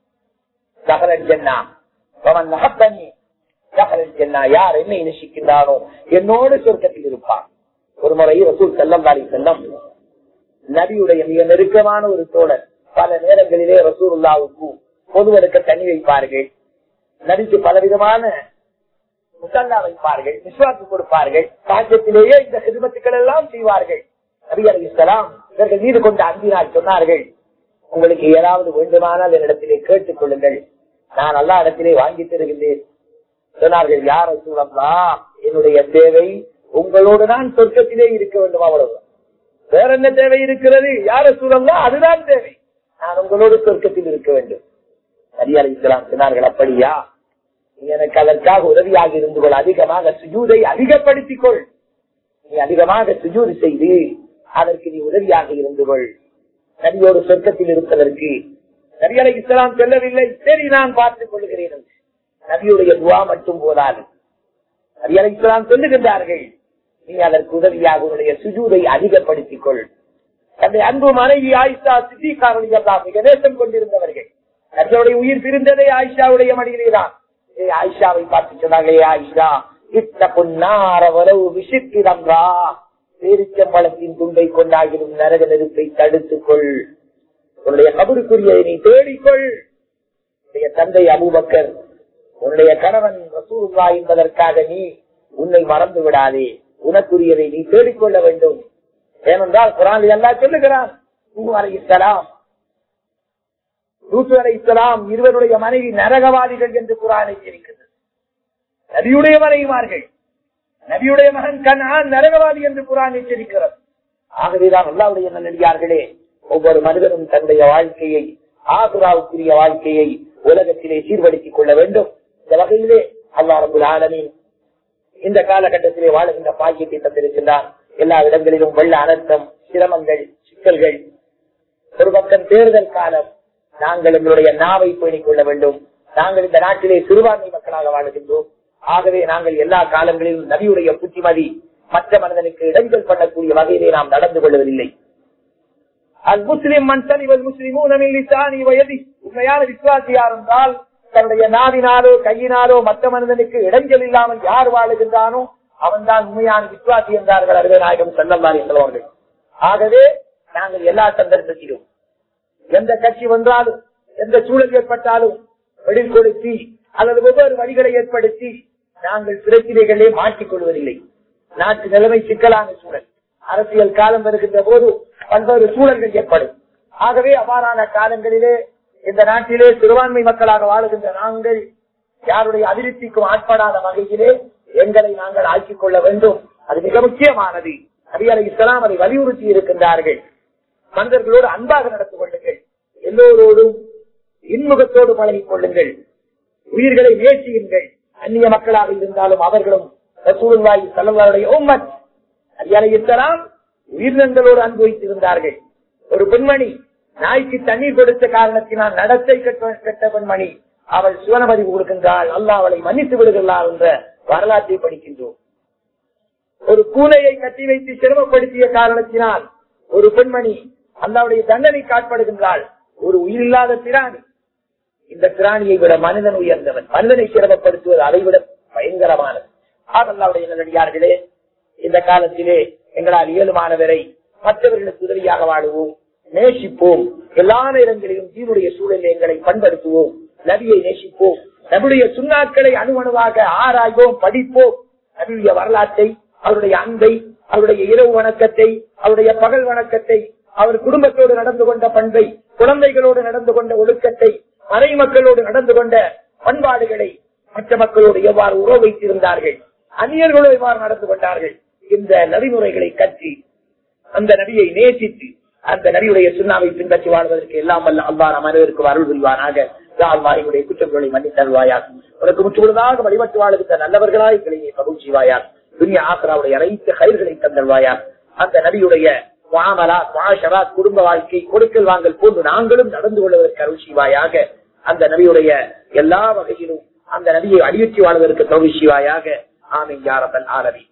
தஹலல் ஜன்னah வமன் அஹப்பனி தஹலல் ஜன்னah. யார் என்னை நேசிக்கின்றானோ என்னோடு சொர்க்கத்தில் இருப்பார். ஒரு முறை ரசூல் ஸல்லல்லாஹு அலைஹி வஸல்லம் நபியுடைய மிக நெருக்கமான ஒரு தோழர், பல நேரங்களிலே ரசூலுல்லாஹ்வுக்கு பொதுவெடுக்க தண்ணி வைப்பார்கள், நபிக்கு பலவிதமான முசல்லா வைப்பார்கள், மிஸ்வாக்கு கொடுப்பார்கள், சாட்சியத்திலேயே இந்த ஹிதமத்துக்கள் எல்லாம் செய்வார்கள். நபி அலைஹிஸ்ஸலாம் இவர்கள் மீது கொண்ட அன்பினால் சொன்னார்கள், உங்களுக்கு ஏதாவது வேண்டுமானால் என்னிடத்திலே கேட்டுக் கொள்ளுங்கள், நான் அல்லா இடத்திலே வாங்கி தருகின்றேன். சொன்னார்கள், யார் ரசூலல்லாஹ், என்னுடைய தேவை உங்களோடு நான் சொர்க்கத்திலே இருக்க வேண்டும், அவ்வளவு. வேற என்ன தேவை இருக்கிறது? யார் ரசூலல்லாஹ், அதுதான் தேவை, நான் உங்களோடு சொர்க்கத்தில் இருக்க வேண்டும். நபி அலைஹிஸ்ஸலாம் சொன்னார்கள், அப்படியா, நீ எனக்கு அதற்காக உதவியாக இருந்து கொள், அதிகமாக சுஜூதை அதிகப்படுத்திக் கொள், நீ அதிகமாக சுஜூது செய்து அதற்கு நீ உதவியாக இருந்து கொள், நபியோடு சொர்க்கத்தில் இருப்பதற்கு. நபி அலைஹிஸ்ஸலாம் சொல்லவில்லை, சரி நான் பார்த்துக் கொள்கிறேன். நபியுடைய துஆ மட்டும் போதாது. நபி அலைஹிஸ்ஸலாம் சொல்லுகின்றார்கள், நீ அதற்கு உதவியாக உன்னுடைய சுஜூதை அதிகப்படுத்திக் கொள். தன்னுடைய அன்பு மனைவி ஆயிஷா சித்திகா ரலியல்லாஹு மிக நேசம் கொண்டிருந்தவர்கள். நபியுடைய உயிர் பிரிந்ததே ஆயிஷாவுடைய மடியிலே தான். ஆயிஷாவை பார்த்து சொன்னாங்க, ஆயிஷா விஷித்திரம்ரா, பேரிச்சம்பழத்தின் துண்டை கொண்டாகிடும் நரக நெருப்பை தடுத்துக் கொள், உன்னுடைய கபருக்குரியதை நீ தேடிக்கொள். உன்னுடைய தந்தை அபூபக்கர், உன்னுடைய கணவன் ரசூலுல்லாஹ் என்பதற்காக நீ உன்னை மறந்து விடாதே, உனக்குரியதை நீ தேடிக்கொள்ள வேண்டும். ஏனென்றால் குர்ஆனில் அல்லாஹ் சொல்லுகிறான், நூஹ் அலைஹிஸ்ஸலாம் லூத் அலைஹிஸ்ஸலாம் இருவருடைய மனைவி நரகவாதிகள் என்று குர்ஆன் எச்சரிக்கிறது. நபியுடைய மனைவிமார்கள், நபியுடைய மகன் கன்ஆன் நரகவாதி என்று குர்ஆன் எச்சரிக்கிறது. ஆகவேதான் அல்லாஹ்வுடைய நல்லடியார்களே, ஒவ்வொரு மனிதனும் தன்னுடைய வாழ்க்கையை, ஆகிராவுக்குரிய வாழ்க்கையை உலகத்திலே சீர்படுத்திக் கொள்ள வேண்டும். இந்த வகையிலே அல்லாஹ் ரப்பல் ஆலமீன் இந்த காலகட்டத்திலே வாழுகின்ற பாக்கியத்தை தந்திருக்கின்றான். எல்லா இடங்களிலும் வெள்ள அனர்த்தம், சிரமங்கள், சிக்கல்கள். ஒரு பக்கம் தேர்தல் காலம், நாங்கள் எங்களுடைய நாவை பேணிக் கொள்ள வேண்டும். நாங்கள் இந்த நாட்டிலே சிறுபான்மை மக்களாக வாழுகின்றோம். ஆகவே நாங்கள் எல்லா காலங்களிலும் நபியுடைய புத்திமதி மற்ற மனிதனுக்கு இடைஞ்சல் பண்ணக்கூடிய வகையிலே நாம் நடந்து கொள்வதில்லை. அல் முஸ்லிம் மன்சனி வல் முஸ்லிமூன மின் லிசானி வ யதி. உண்மையான விசுவாசி யார் என்றால் தன்னுடைய நாவினாலோ கையினாலோ மற்ற மனிதனுக்கு இடைஞ்சல் இல்லாமல் யார் வாழுகின்றானோ அவன் தான் உண்மையான விசுவாசி என்றார்கள் அருமை நாயகம் ஸல்லல்லாஹு அலைஹி வஸல்லம். ஆகவே நாங்கள் எல்லா சந்தர்ப்பத்திலும் எந்த கட்சி வந்தாலும் எந்த சூழல் ஏற்பட்டாலும் வெளில் கொடுத்து அல்லது ஒவ்வொரு வழிகளை ஏற்படுத்தி நாங்கள் பிரச்சனைகளே மாற்றிக் கொள்வதில்லை. நாட்டு நிலைமை சிக்கலான சூழல், அரசியல் காலம் வருகின்ற போது பல்வேறு சூழல்கள் ஏற்படும். ஆகவே அவ்வாறான காலங்களிலே இந்த நாட்டிலே சிறுபான்மை மக்களாக வாழுகின்ற நாங்கள் யாருடைய அதிருப்திக்கும் ஆட்படாத வகையிலே எங்களை நாங்கள் ஆக்கிக் கொள்ள வேண்டும். அது மிக முக்கியமானது. நபி அலைஹிஸ்ஸலாம் அதை வலியுறுத்தி இருக்கின்றார்கள். மனிதர்களோடு அன்பாக நடந்து கொள்ளுங்கள், எல்லோரோடும் இன்முகத்தோடு பழகிக் கொள்ளுங்கள், உயிர்களை நேசியுங்கள். அந்நிய மக்களாக இருந்தாலும் அவர்களும் ரசூலுல்லாஹி ஸல்லல்லாஹு அலைஹி உம்மத். நபி அலைஹிஸ்ஸலாம் உயிரினங்களோடு அன்பு வைத்திருந்தார்கள். ஒரு பெண்மணி நாய்க்கு தண்ணீர் கொடுத்த காரணத்தினால் நடத்தை கெட்ட பெண்மணி அவள் சுவனமதிவு கொடுக்கின்றாள், அல்லாஹ் அவளை மன்னித்து விடுகிறாள் என்ற வரலாற்றை படிக்கின்றோம். ஒரு பூனையை கட்டி வைத்து சிரமப்படுத்திய காரணத்தினால் ஒரு பெண்மணி அல்லாஹ்வுடைய தண்டனை காட்படுகின்றாள். ஒரு உயிரில்லாத பிராணி, இந்த பிராணியை விட மனிதன் உயர்ந்தவன். மனிதனை சிரமப்படுத்துவது அதை விட பயங்கரமானது. அல்லாஹ்வுடைய நல்லடியார்களே, இந்த காலத்திலே எங்களால் இயலுமானவரை மற்றவர்களுக்கு உதவியாக வாழுவோம், நேசிப்போம். எல்லா நேரங்களிலும் தீனுடைய சூழலில் எங்களை பண்படுத்துவோம், நபியை நேசிப்போம், நபியுடைய சுன்னாக்களை அணுவணுவாக ஆராய்வோம், படிப்போம். நபியுடைய வரலாற்றை, அவருடைய அன்பை, அவருடைய இரவு வணக்கத்தை, அவருடைய பகல் வணக்கத்தை, அவர் குடும்பத்தோடு நடந்து கொண்ட பண்பை, குழந்தைகளோடு நடந்து கொண்ட ஒழுக்கத்தை, மறை மக்களோடு நடந்து கொண்ட பண்பாடுகளை, மற்ற மக்களோடு எவ்வாறு உறவு வைத்திருந்தார்கள், அந்நியர்களோடு எவ்வாறு நடந்து கொண்டார்கள், இந்த நெறிமுறைகளை கற்றி அந்த நபியை நேசித்து அந்த நபியுடைய சுண்ணாவை பின்பற்றி வாழ்வதற்கு எல்லாம் வல்ல அல்லாஹ் நம் அனைவருக்கும் அருள் புரிவானாக. அல்லாஹ்வுடைய குற்றங்களை மன்னித்தருள்வாயாக. உனக்கு முற்றுமுழுதாக வழிபட்டு வாழ்கின்ற நல்லவர்களாய் எங்களை கபூல் செய்வாயாக. துன்யா ஆக்ராவுடைய அனைத்து கயிர்களை தந்தருள்வாயாக. அந்த நபியுடைய குடும்ப வாழ்க்கை, கொடுக்கல் வாங்கல் போன்று நாங்களும் நடந்து கொள்வதற்கு அருள் செய்வாயாக. அந்த நபியுடைய எல்லா வகையிலும் அந்த நபியை அடியுற்றி வாழ்வதற்கு தௌஃபீக் செய்வாயாக. ஆமீன் யா ரப்பல் ஆலமீன்.